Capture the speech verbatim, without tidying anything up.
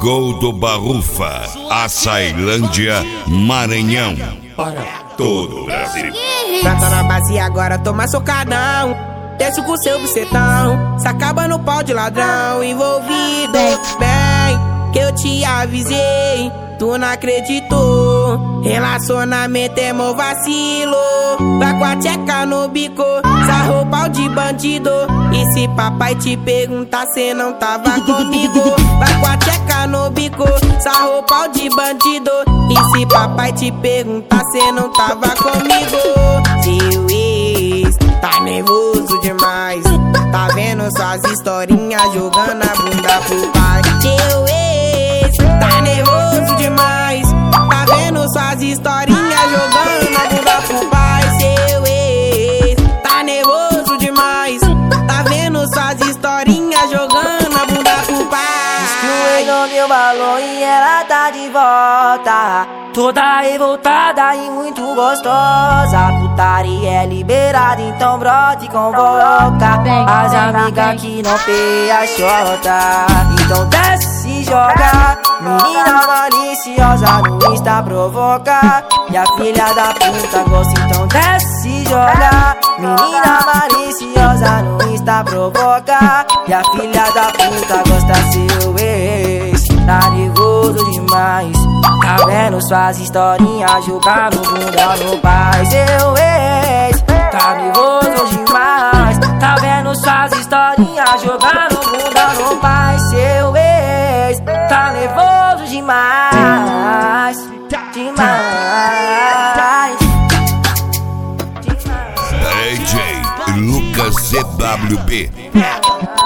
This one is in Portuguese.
Gol do Barufa, Açailândia, Maranhão. Para todo o Brasil. Prata na base agora toma socadão. Desce com seu bucetão. Se acaba no pau de ladrão. Envolvido, bem, que eu te avisei. Tu não acreditou. Relacionamento é mó vacilo. Vai com a tcheca no bico, sarrou pau de bandido. E se papai te perguntar, cê não tava comigo. Vai com a tcheca no bico, sarrou pau de bandido. E se papai te perguntar, cê não tava comigo. Seu ex tá nervoso demais. Tá vendo suas historinhas jogando a bunda pro pai. Seu ex tá nervoso demais. Tá vendo suas historinhas jogando a bunda pro pai. Seu ex tá nervoso demais. Tá vendo suas historinhas jogando a bunda pro pai. Diz que o ex não deu valor e ela tá de volta, toda revoltada e muito gostosa. Putaria é liberada, então brota e convoca as amigas que não pê a chota. Então desce e joga, menina maliciosa, no Insta provoca. E a filha da puta gosta, então desce e joga, menina maliciosa, no Insta provoca. E a filha da puta gosta. Seu ex tá nervoso demais. Tá vendo suas historinhas jogando bunda no pai. Seu ex tá nervoso demais. Tá vendo suas historinhas jogando bunda no pai. Seu ex tá nervoso demais. Demais. D J Lucas C W B.